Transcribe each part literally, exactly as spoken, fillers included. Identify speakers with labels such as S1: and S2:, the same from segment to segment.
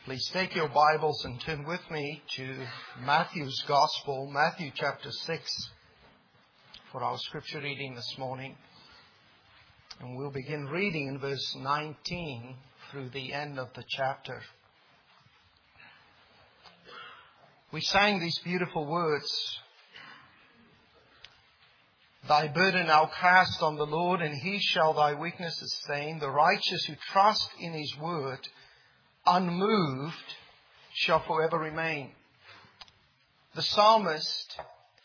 S1: Please take your Bibles and turn with me to Matthew's Gospel, Matthew chapter six, for our scripture reading this morning. And we'll begin reading in verse nineteen through the end of the chapter. We sang these beautiful words. Thy burden now cast on the Lord, and He shall thy weakness sustain. The righteous who trust in His word, unmoved, shall forever remain. The psalmist,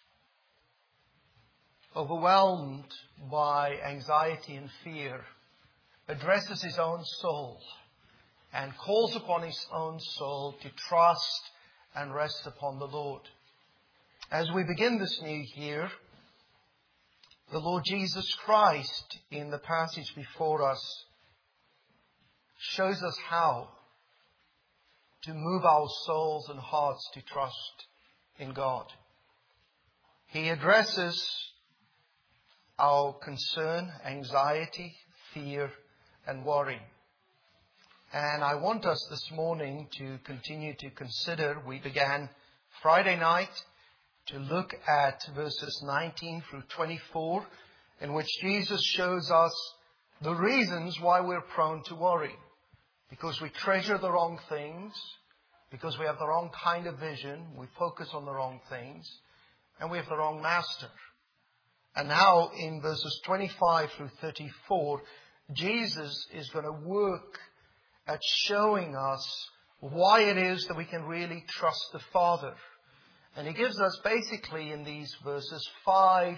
S1: overwhelmed by anxiety and fear, addresses his own soul and calls upon his own soul to trust and rest upon the Lord. As we begin this new year, the Lord Jesus Christ, in the passage before us, shows us how to move our souls and hearts to trust in God. He addresses our concern, anxiety, fear, and worry. And I want us this morning to continue to consider. We began Friday night to look at verses nineteen through twenty-four, in which Jesus shows us the reasons why we're prone to worry. Because we treasure the wrong things, because we have the wrong kind of vision, we focus on the wrong things, and we have the wrong master. And now in verses twenty-five through thirty-four, Jesus is going to work at showing us why it is that we can really trust the Father. And He gives us basically in these verses five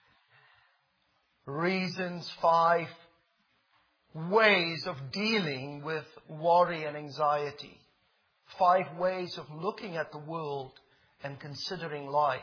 S1: reasons, five ways of dealing with worry and anxiety. Five ways of looking at the world and considering life.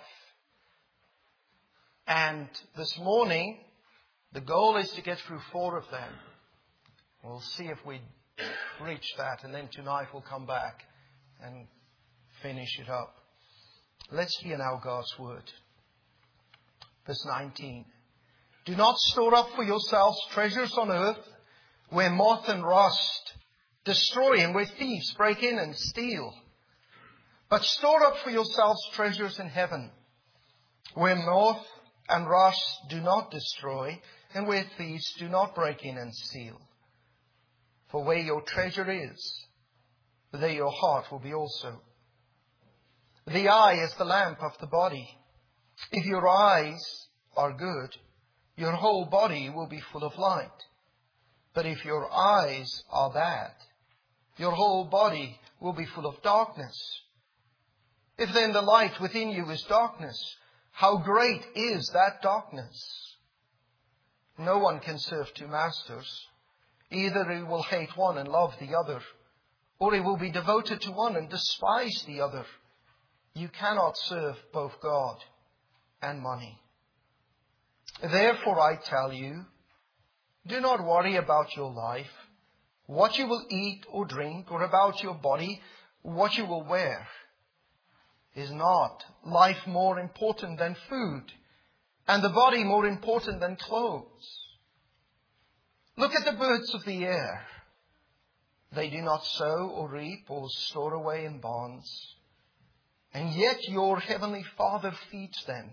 S1: And this morning, the goal is to get through four of them. We'll see if we reach that, and then tonight we'll come back and finish it up. Let's hear now God's word. Verse nineteen. Do not store up for yourselves treasures on earth, where moth and rust destroy and where thieves break in and steal. But store up for yourselves treasures in heaven, where moth and rust do not destroy, and where thieves do not break in and steal. For where your treasure is, there your heart will be also. The eye is the lamp of the body. If your eyes are good, your whole body will be full of light. But if your eyes are bad, your whole body will be full of darkness. If then the light within you is darkness, how great is that darkness? No one can serve two masters. Either he will hate one and love the other, or he will be devoted to one and despise the other. You cannot serve both God and money. Therefore I tell you, do not worry about your life, what you will eat or drink, or about your body, what you will wear. Is not life more important than food, and the body more important than clothes? Look at the birds of the air. They do not sow or reap or store away in barns, and yet your heavenly Father feeds them.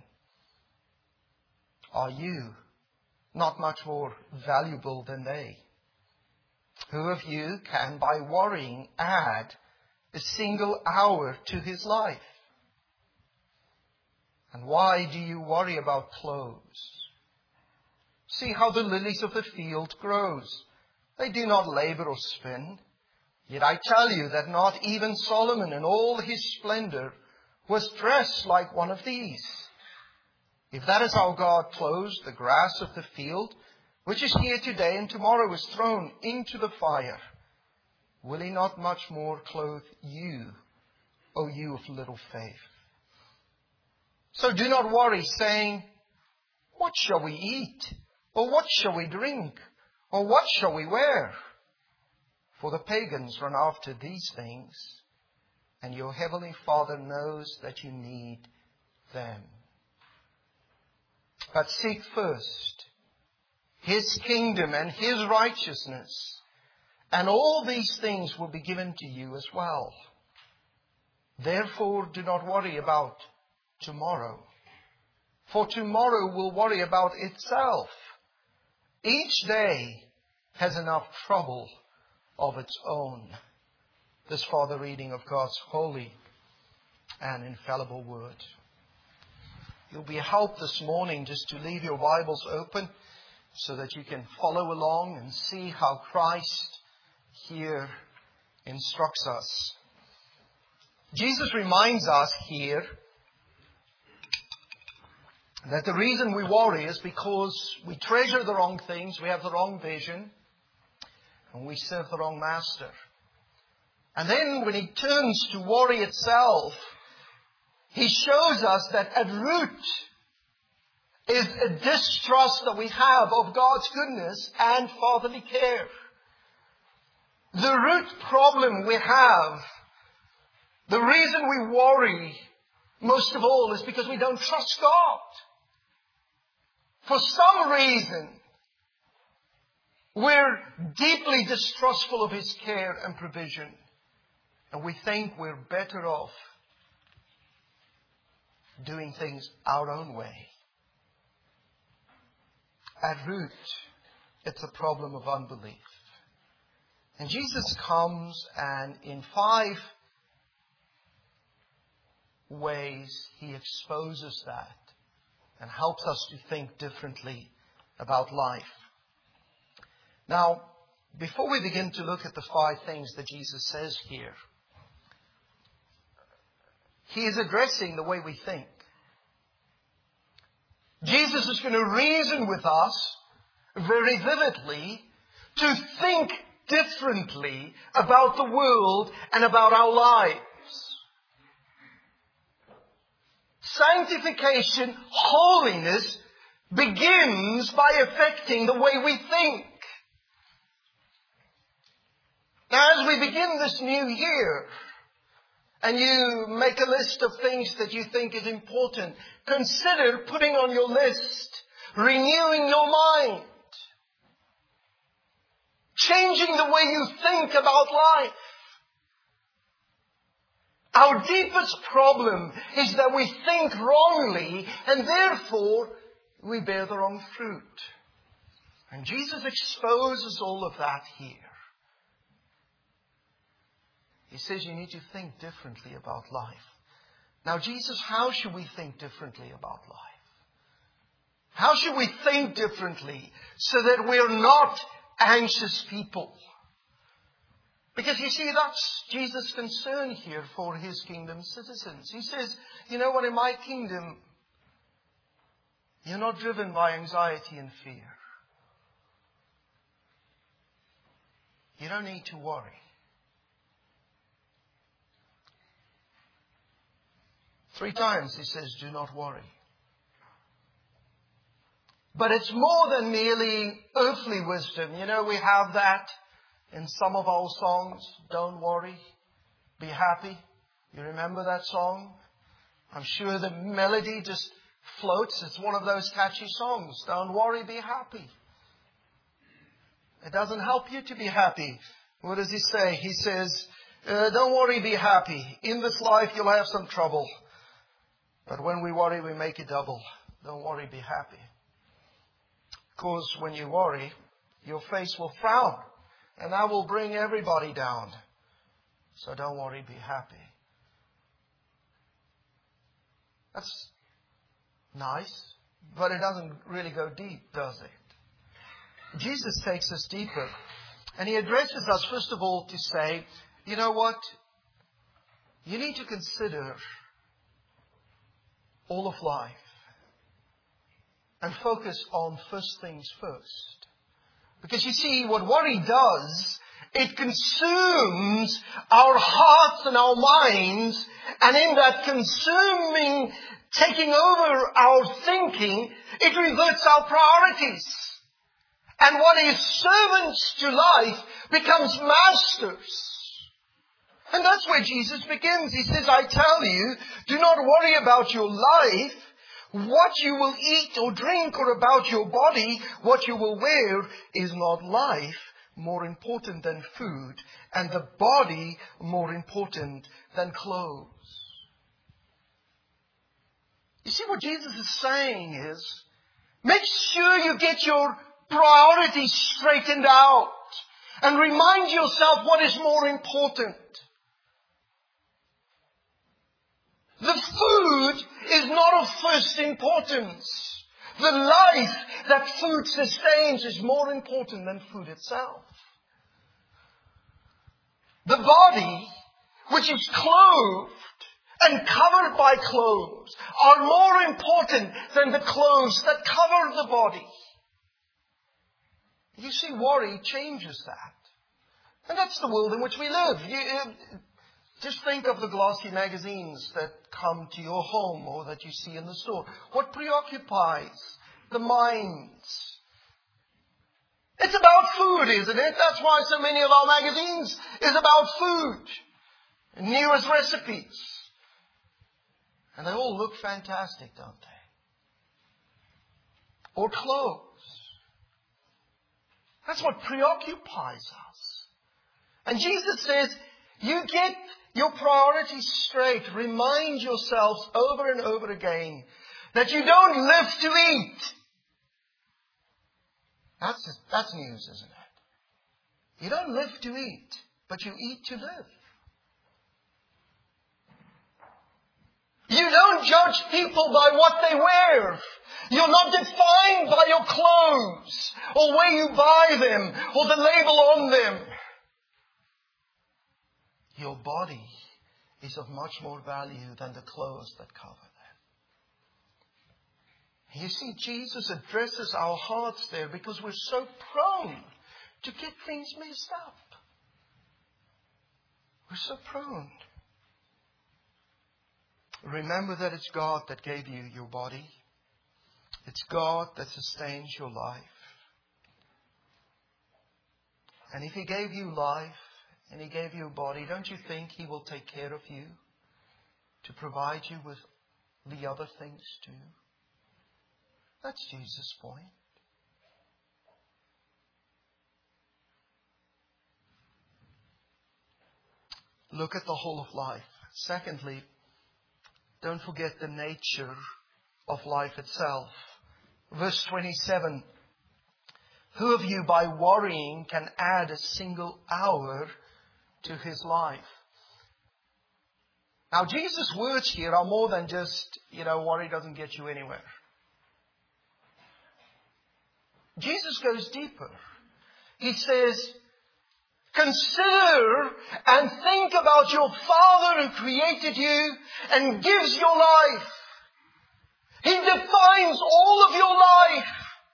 S1: Are you not much more valuable than they? Who of you can, by worrying, add a single hour to his life? And why do you worry about clothes? See how the lilies of the field grows. They do not labor or spin. Yet I tell you that not even Solomon in all his splendor was dressed like one of these. If that is how God clothes the grass of the field, which is here today and tomorrow is thrown into the fire, will He not much more clothe you, O you of little faith? So do not worry, saying, what shall we eat? Or what shall we drink? Or what shall we wear? For the pagans run after these things, and your heavenly Father knows that you need them. But seek first His kingdom and His righteousness, And all these things will be given to you as well. Therefore, do not worry about tomorrow. For tomorrow will worry about itself. Each day has enough trouble of its own. This far the reading of God's holy and infallible word. You'll be helped this morning just to leave your Bibles open so that you can follow along and see how Christ here instructs us. Jesus reminds us here that the reason we worry is because we treasure the wrong things, we have the wrong vision, and we serve the wrong master. And then when he turns to worry itself, he shows us that at root is a distrust that we have of God's goodness and fatherly care. The root problem we have, the reason we worry most of all, is because we don't trust God. For some reason, we're deeply distrustful of His care and provision. And we think we're better off doing things our own way. At root, it's a problem of unbelief. And Jesus comes and in five ways He exposes that and helps us to think differently about life. Now, before we begin to look at the five things that Jesus says here, He is addressing the way we think. Jesus is going to reason with us very vividly to think differently about the world and about our lives. Sanctification, holiness, begins by affecting the way we think. Now, as we begin this new year, and you make a list of things that you think is important, consider putting on your list renewing your mind. Changing the way you think about life. Our deepest problem is that we think wrongly and therefore we bear the wrong fruit. And Jesus exposes all of that here. He says you need to think differently about life. Now, Jesus, how should we think differently about life? How should we think differently so that we're not anxious people? Because you see, that's Jesus' concern here for His kingdom citizens. He says, you know what, in my kingdom, you're not driven by anxiety and fear. You don't need to worry. Three times He says, do not worry. But it's more than merely earthly wisdom. You know, we have that in some of our songs. Don't worry, be happy. You remember that song? I'm sure the melody just floats. It's one of those catchy songs. Don't worry, be happy. It doesn't help you to be happy. What does He say? He says, uh, don't worry, be happy. In this life you'll have some trouble. But when we worry, we make it double. Don't worry, be happy. Because when you worry, your face will frown. And that will bring everybody down. So don't worry, be happy. That's nice. But it doesn't really go deep, does it? Jesus takes us deeper. And He addresses us, first of all, to say, you know what? You need to consider all of life and focus on first things first. Because you see, what worry does, it consumes our hearts and our minds, and in that consuming, taking over our thinking, it reverts our priorities. And what is servants to life becomes masters. And that's where Jesus begins. He says, I tell you, do not worry about your life, what you will eat or drink, or about your body, what you will wear. Is not life more important than food, and the body more important than clothes. You see, what Jesus is saying is, make sure you get your priorities straightened out and remind yourself what is more important. The food is not of first importance. The life that food sustains is more important than food itself. The body, which is clothed and covered by clothes, are more important than the clothes that cover the body. You see, worry changes that. And that's the world in which we live. You, uh, just think of the glossy magazines that come to your home or that you see in the store. What preoccupies the minds? It's about food, isn't it? That's why so many of our magazines is about food. Newest recipes. And they all look fantastic, don't they? Or clothes. That's what preoccupies us. And Jesus says, you get your priorities straight. Remind yourselves over and over again that you don't live to eat. That's, that's news, isn't it? You don't live to eat, but you eat to live. You don't judge people by what they wear. You're not defined by your clothes or where you buy them or the label on them. Your body is of much more value than the clothes that cover them. You see, Jesus addresses our hearts there because we're so prone to get things messed up. We're so prone. Remember that it's God that gave you your body. It's God that sustains your life. And if He gave you life and He gave you a body, don't you think He will take care of you to provide you with the other things too? That's Jesus' point. Look at the whole of life. Secondly, don't forget the nature of life itself. Verse twenty-seven. Who of you by worrying can add a single hour to his life? Now Jesus' words here are more than just, you know, worry doesn't get you anywhere. Jesus goes deeper. He says, consider and think about your Father who created you and gives your life. He defines all of your life.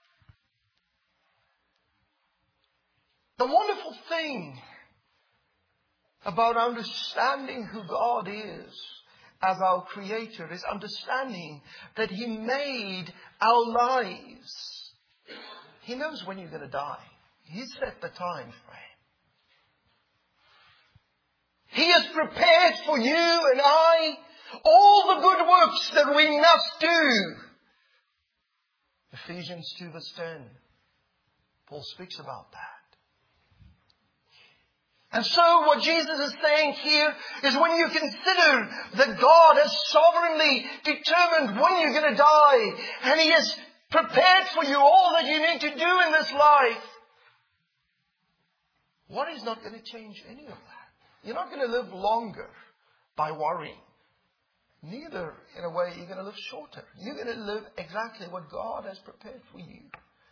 S1: The wonderful thing about understanding who God is as our Creator is understanding that He made our lives. He knows when you're going to die. He set the time frame. He has prepared for you and I all the good works that we must do. Ephesians two verse ten. Paul speaks about that. And so what Jesus is saying here is when you consider that God has sovereignly determined when you're going to die and He has prepared for you all that you need to do in this life, what is not going to change any of that? You're not going to live longer by worrying. Neither, in a way, you're going to live shorter. You're going to live exactly what God has prepared for you.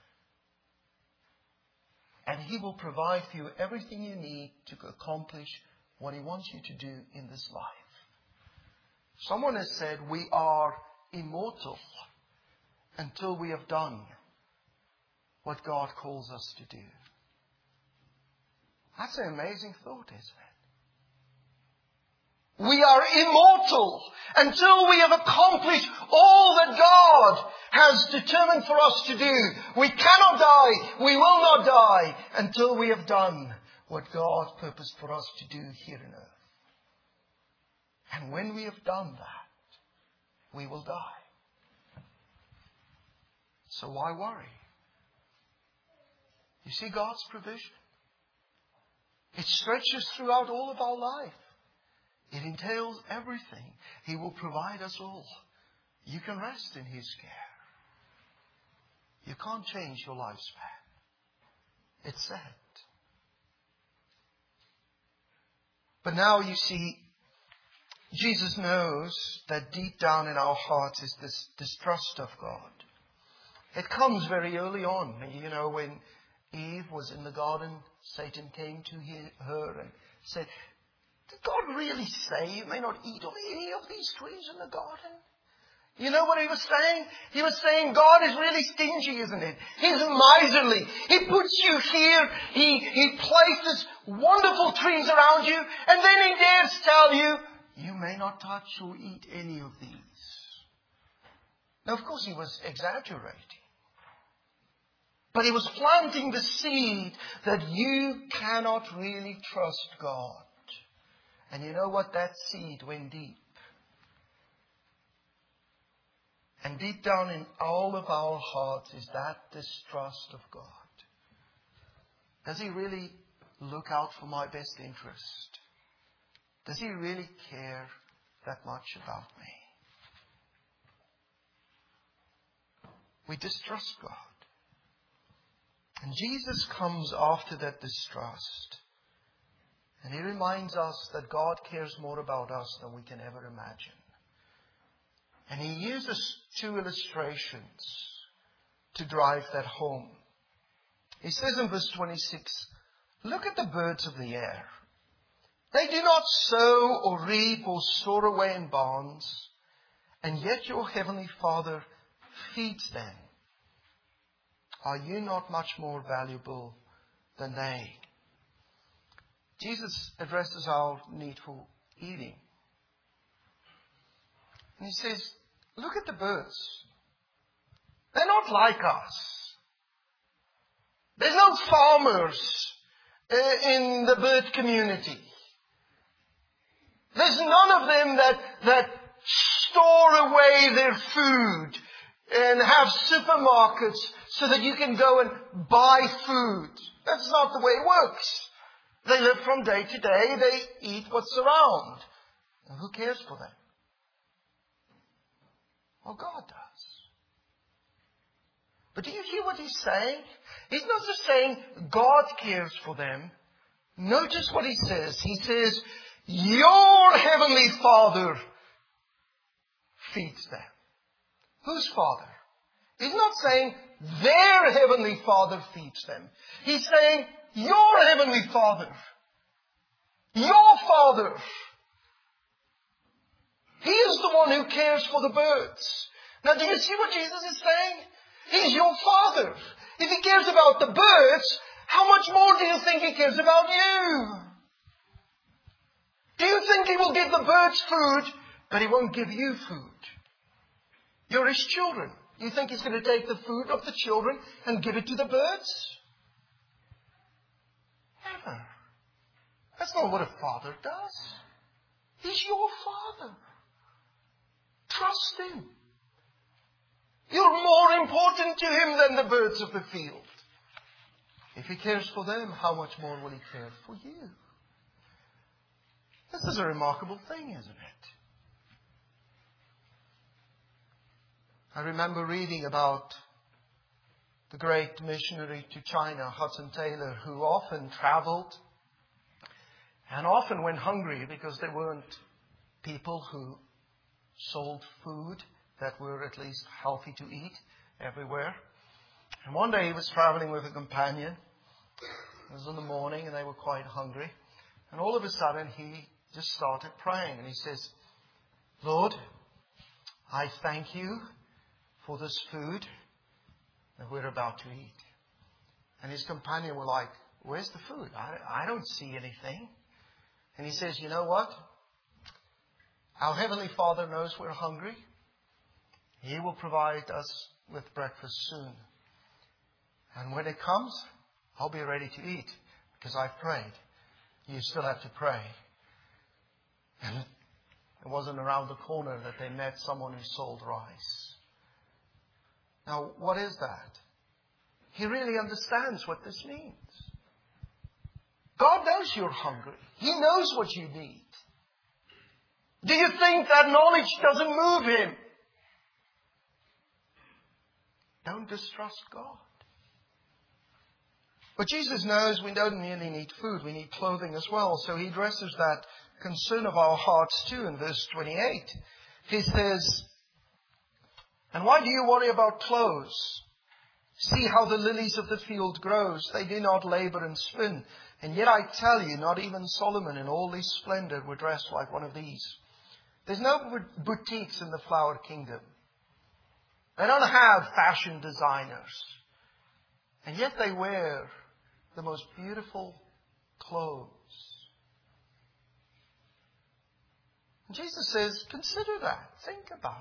S1: And He will provide for you everything you need to accomplish what He wants you to do in this life. Someone has said we are immortal until we have done what God calls us to do. That's an amazing thought, isn't it? We are immortal until we have accomplished all that God has determined for us to do. We cannot die. We will not die until we have done what God purposed for us to do here on earth. And when we have done that, we will die. So why worry? You see God's provision. It stretches throughout all of our life. It entails everything. He will provide us all. You can rest in His care. You can't change your lifespan. It's set. But now you see, Jesus knows that deep down in our hearts is this distrust of God. It comes very early on. You know, when Eve was in the garden, Satan came to her and said, "Did God really say you may not eat of any of these trees in the garden?" You know what he was saying? He was saying God is really stingy, isn't it? He's miserly. He puts you here. He, he places wonderful trees around you. And then He dares tell you, you may not touch or eat any of these. Now, of course, He was exaggerating. But He was planting the seed that you cannot really trust God. And you know what? That seed went deep. And deep down in all of our hearts is that distrust of God. Does He really look out for my best interest? Does He really care that much about me? We distrust God. And Jesus comes after that distrust. And He reminds us that God cares more about us than we can ever imagine. And He uses two illustrations to drive that home. He says in verse twenty-six, "Look at the birds of the air. They do not sow or reap or store away in barns, and yet your heavenly Father feeds them. Are you not much more valuable than they?" Jesus addresses our need for eating. And He says, look at the birds. They're not like us. There's no farmers uh, in the bird community. There's none of them that, that store away their food and have supermarkets so that you can go and buy food. That's not the way it works. They live from day to day. They eat what's around. And who cares for them? Well, God does. But do you hear what He's saying? He's not just saying God cares for them. Notice what He says. He says, your heavenly Father feeds them. Whose Father? He's not saying their heavenly Father feeds them. He's saying your heavenly Father. Your Father. He is the one who cares for the birds. Now, do you see what Jesus is saying? He's your Father. If He cares about the birds, how much more do you think He cares about you? Do you think He will give the birds food, but He won't give you food? You're His children. You think He's going to take the food of the children and give it to the birds? Never. That's not what a father does. He's your Father. Trust Him. You're more important to Him than the birds of the field. If He cares for them, how much more will He care for you? This is a remarkable thing, isn't it? I remember reading about the great missionary to China, Hudson Taylor, who often traveled and often went hungry because there weren't people who sold food that were at least healthy to eat everywhere. And one day he was traveling with a companion. It was in the morning and they were quite hungry. And all of a sudden he just started praying. And he says, Lord, I thank You for this food that we're about to eat. And his companion were like, where's the food? I, I don't see anything. And he says, you know what? Our Heavenly Father knows we're hungry. He will provide us with breakfast soon. And when it comes, I'll be ready to eat because I've prayed. You still have to pray. And it wasn't around the corner that they met someone who sold rice. Now, what is that? He really understands what this means. God knows you're hungry. He knows what you need. Do you think that knowledge doesn't move Him? Don't distrust God. But Jesus knows we don't merely need food, we need clothing as well. So He addresses that concern of our hearts too in verse twenty-eight. He says, "And why do you worry about clothes? See how the lilies of the field grows. They do not labor and spin. And yet I tell you, not even Solomon in all his splendor were dressed like one of these." There's no boutiques in the flower kingdom. They don't have fashion designers. And yet they wear the most beautiful clothes. And Jesus says, consider that. Think about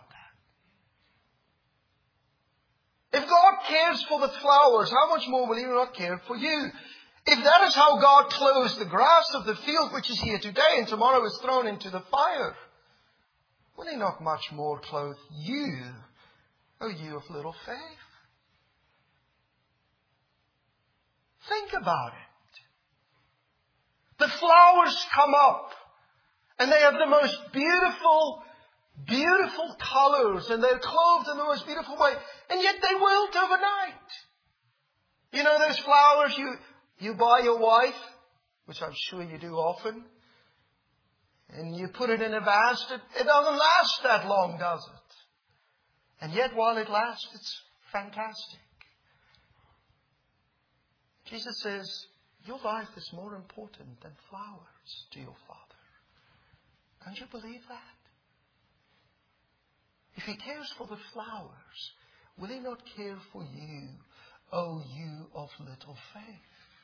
S1: that. If God cares for the flowers, how much more will He not care for you? If that is how God clothes the grass of the field, which is here today and tomorrow is thrown into the fire, will He not much more clothe you, O you of little faith? Think about it. The flowers come up and they have the most beautiful, beautiful colors and they're clothed in the most beautiful way. And yet they wilt overnight. You know those flowers you, you buy your wife, which I'm sure you do often, and you put it in a vase, it, it doesn't last that long, does it? And yet while it lasts, it's fantastic. Jesus says, your life is more important than flowers to your Father. Don't you believe that? If He cares for the flowers, will He not care for you, O you of little faith?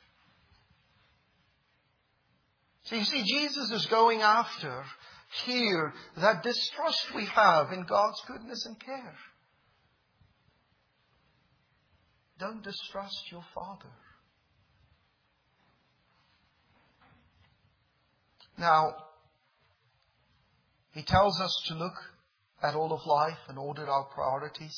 S1: So you see, Jesus is going after here that distrust we have in God's goodness and care. Don't distrust your Father. Now, He tells us to look at all of life and order our priorities.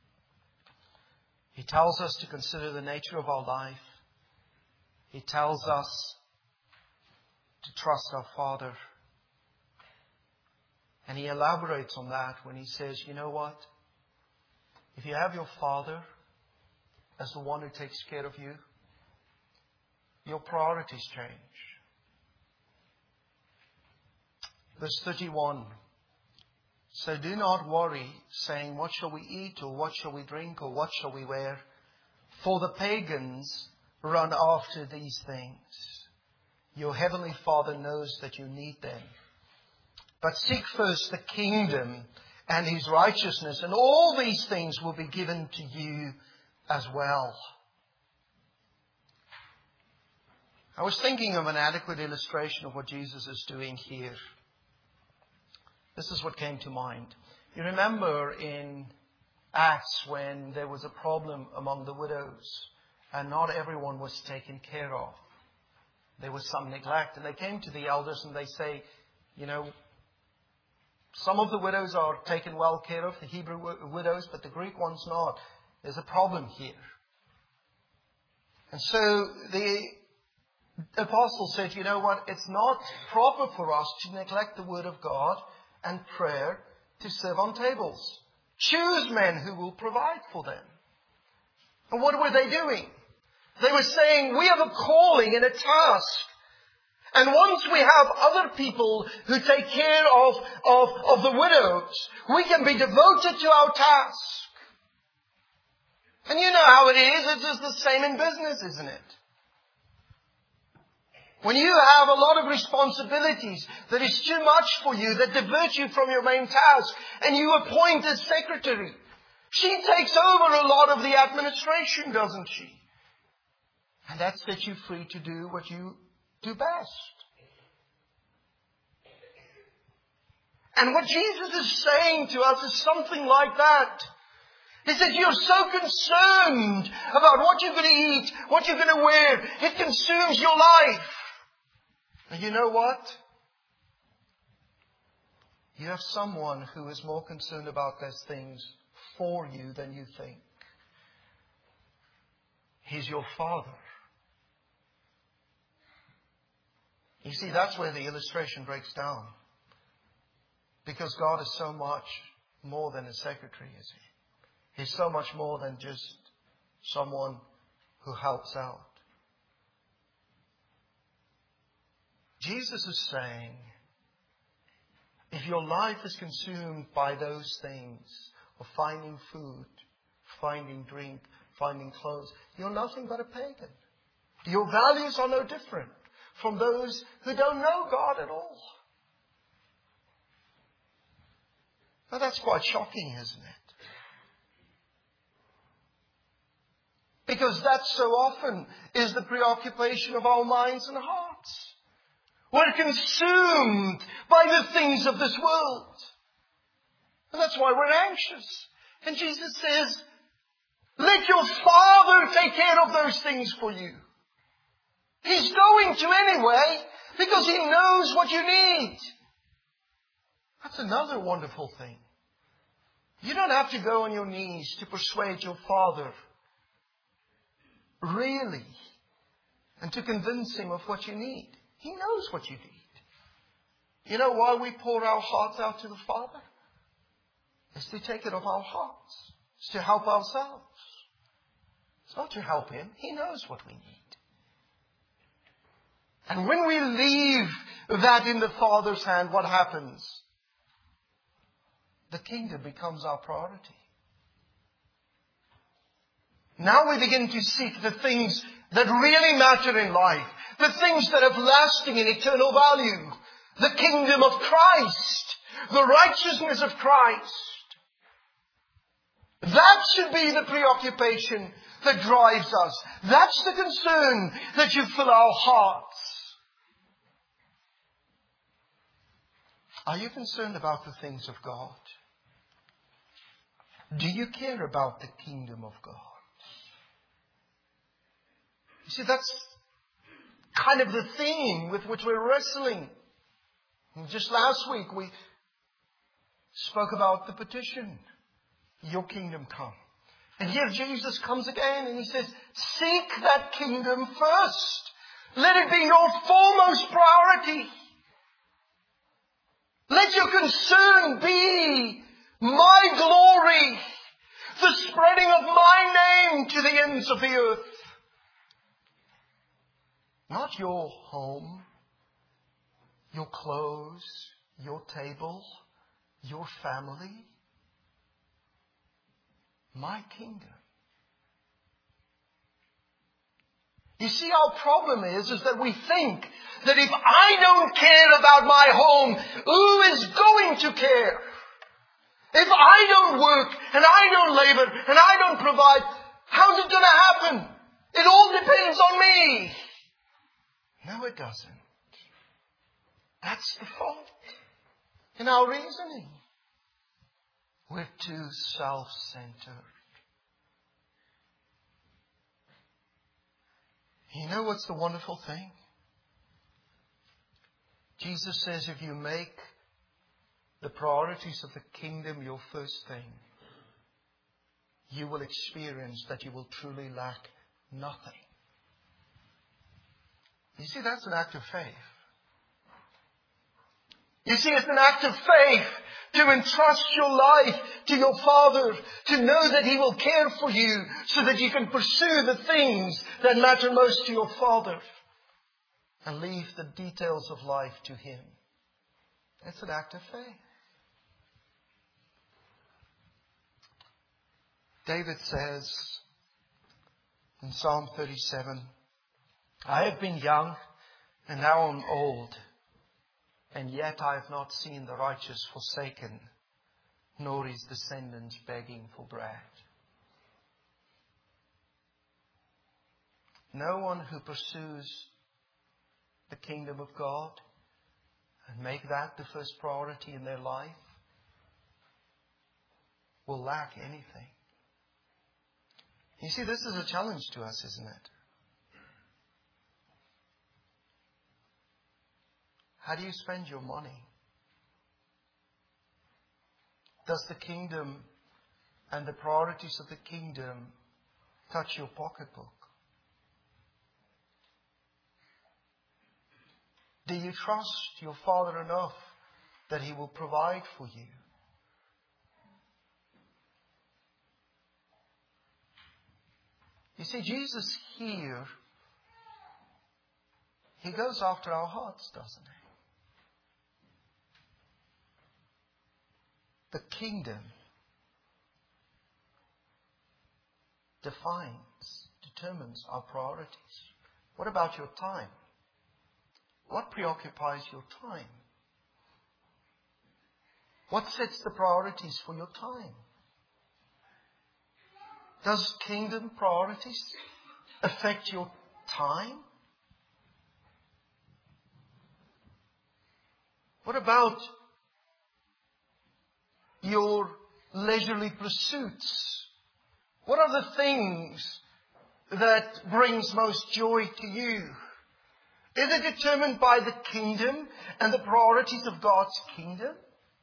S1: He tells us to consider the nature of our life. He tells us to trust our Father. And He elaborates on that when He says, you know what? If you have your Father as the one who takes care of you, your priorities change. Verse thirty-one. So do not worry, saying, what shall we eat, or what shall we drink, or what shall we wear? For the pagans run after these things. Your heavenly Father knows that you need them. But seek first the kingdom and His righteousness, and all these things will be given to you as well. I was thinking of an adequate illustration of what Jesus is doing here. This is what came to mind. You remember in Acts when there was a problem among the widows and not everyone was taken care of. There was some neglect, and they came to the elders and they say, you know, some of the widows are taken well care of, the Hebrew widows, but the Greek ones not. There's a problem here. And so the apostle said, you know what, it's not proper for us to neglect the word of God and prayer to serve on tables. Choose men who will provide for them. And what were they doing? They were saying, we have a calling and a task. And once we have other people who take care of, of, of the widows, we can be devoted to our task. And you know how it is. It's just the same in business, isn't it? When you have a lot of responsibilities that is too much for you, that divert you from your main task, and you appoint a secretary, she takes over a lot of the administration, doesn't she? And that sets you free to do what you do best. And what Jesus is saying to us is something like that. He said, you're so concerned about what you're going to eat, what you're going to wear. It consumes your life. And you know what? You have someone who is more concerned about those things for you than you think. He's your Father. You see, that's where the illustration breaks down. Because God is so much more than a secretary, is He? He's so much more than just someone who helps out. Jesus is saying, if your life is consumed by those things of finding food, finding drink, finding clothes, you're nothing but a pagan. Your values are no different from those who don't know God at all. Now that's quite shocking, isn't it? Because that so often is the preoccupation of our minds and hearts. We're consumed by the things of this world. And that's why we're anxious. And Jesus says, let your Father take care of those things for you. He's going to anyway, because He knows what you need. That's another wonderful thing. You don't have to go on your knees to persuade your Father, really, and to convince Him of what you need. He knows what you need. You know why we pour our hearts out to the Father? It's to take it of our hearts. It's to help ourselves. It's not to help Him. He knows what we need. And when we leave that in the Father's hand, what happens? The kingdom becomes our priority. Now we begin to seek the things that really matter in life. The things that have lasting and eternal value. The kingdom of Christ. The righteousness of Christ. That should be the preoccupation that drives us. That's the concern that should fill our hearts. Are you concerned about the things of God? Do you care about the kingdom of God? You see, that's kind of the theme with which we're wrestling. And just last week we spoke about the petition. Your kingdom come. And here Jesus comes again and He says, seek that kingdom first. Let it be your foremost priority. Let your concern be my glory, the spreading of my name to the ends of the earth. Not your home, your clothes, your table, your family. My kingdom. You see, our problem is, is that we think that if I don't care about my home, who is going to care? If I don't work, and I don't labor, and I don't provide, how's it going to happen? It all depends on me. No, it doesn't. That's the fault in our reasoning. We're too self-centered. You know what's the wonderful thing? Jesus says if you make the priorities of the kingdom your first thing, you will experience that you will truly lack nothing. You see, that's an act of faith. You see, it's an act of faith to entrust your life to your Father, to know that He will care for you so that you can pursue the things that matter most to your Father and leave the details of life to Him. It's an act of faith. David says in Psalm thirty-seven, I have been young and now I'm old. And yet I have not seen the righteous forsaken, nor his descendants begging for bread. No one who pursues the kingdom of God and make that the first priority in their life will lack anything. You see, this is a challenge to us, isn't it? How do you spend your money? Does the kingdom and the priorities of the kingdom touch your pocketbook? Do you trust your Father enough that He will provide for you? You see, Jesus here, He goes after our hearts, doesn't He? The kingdom defines, determines our priorities. What about your time? What preoccupies your time? What sets the priorities for your time? Does kingdom priorities affect your time? What about your leisurely pursuits? What are the things that brings most joy to you? Is it determined by the kingdom and the priorities of God's kingdom?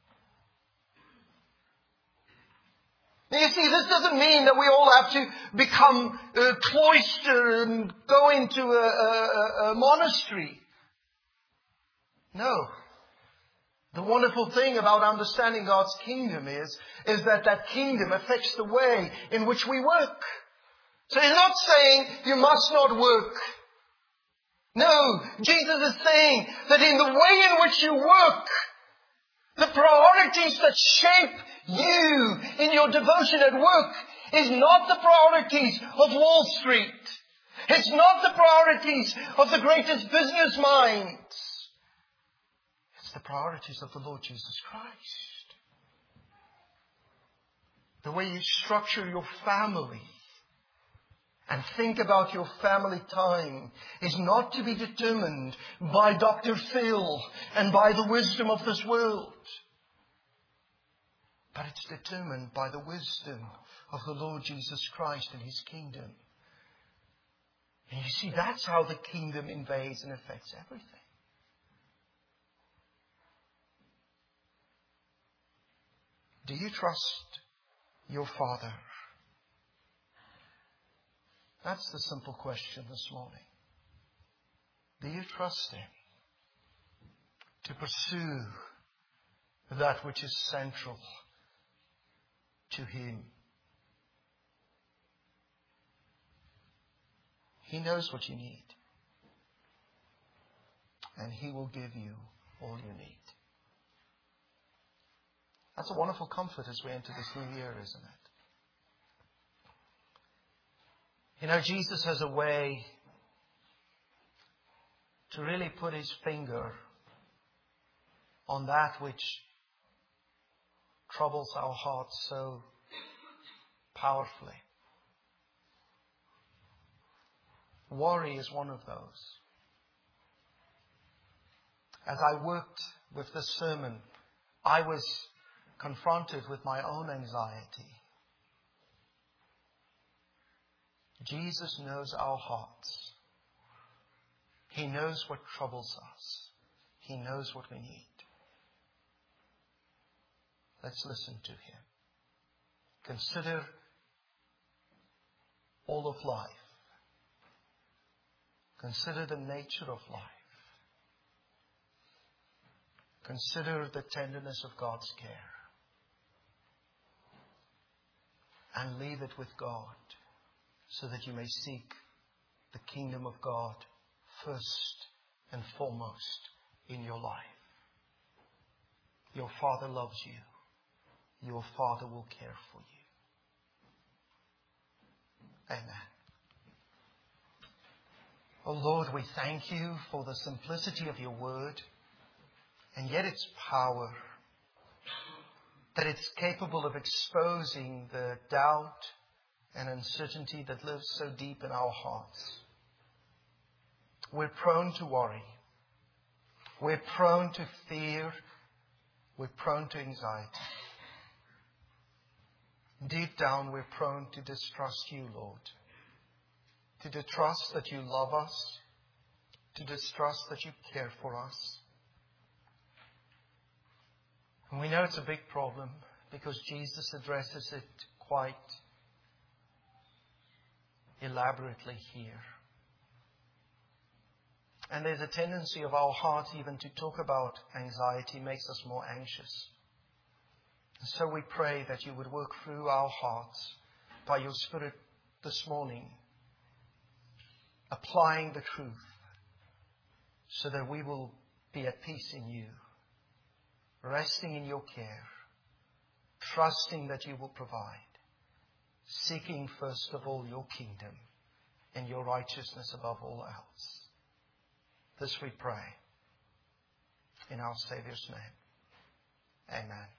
S1: Now you see, this doesn't mean that we all have to become uh, cloistered and go into a, a, a monastery. No. The wonderful thing about understanding God's kingdom is, is that that kingdom affects the way in which we work. So He's not saying you must not work. No, Jesus is saying that in the way in which you work, the priorities that shape you in your devotion at work is not the priorities of Wall Street. It's not the priorities of the greatest business minds. It's the priorities of the Lord Jesus Christ. The way you structure your family and think about your family time is not to be determined by Doctor Phil and by the wisdom of this world. But it's determined by the wisdom of the Lord Jesus Christ and His kingdom. And you see, that's how the kingdom invades and affects everything. Do you trust your Father? That's the simple question this morning. Do you trust Him to pursue that which is central to Him? He knows what you need. And He will give you all you need. That's a wonderful comfort as we enter this new year, isn't it? You know, Jesus has a way to really put His finger on that which troubles our hearts so powerfully. Worry is one of those. As I worked with this sermon, I was confronted with my own anxiety. Jesus knows our hearts. He knows what troubles us. He knows what we need. Let's listen to Him. Consider all of life. Consider the nature of life. Consider the tenderness of God's care. And leave it with God, so that you may seek the kingdom of God first and foremost in your life. Your Father loves you. Your Father will care for you. Amen. Oh Lord, we thank You for the simplicity of Your word, and yet its power, that it's capable of exposing the doubt and uncertainty that lives so deep in our hearts. We're prone to worry. We're prone to fear. We're prone to anxiety. Deep down, we're prone to distrust You, Lord. To distrust that You love us. To distrust that You care for us. And we know it's a big problem because Jesus addresses it quite elaborately here. And there's a tendency of our heart even to talk about anxiety makes us more anxious. So we pray that you would work through our hearts by your Spirit this morning, applying the truth so that we will be at peace in you, resting in your care, trusting that you will provide, seeking first of all your kingdom and your righteousness above all else. This we pray in our Savior's name. Amen.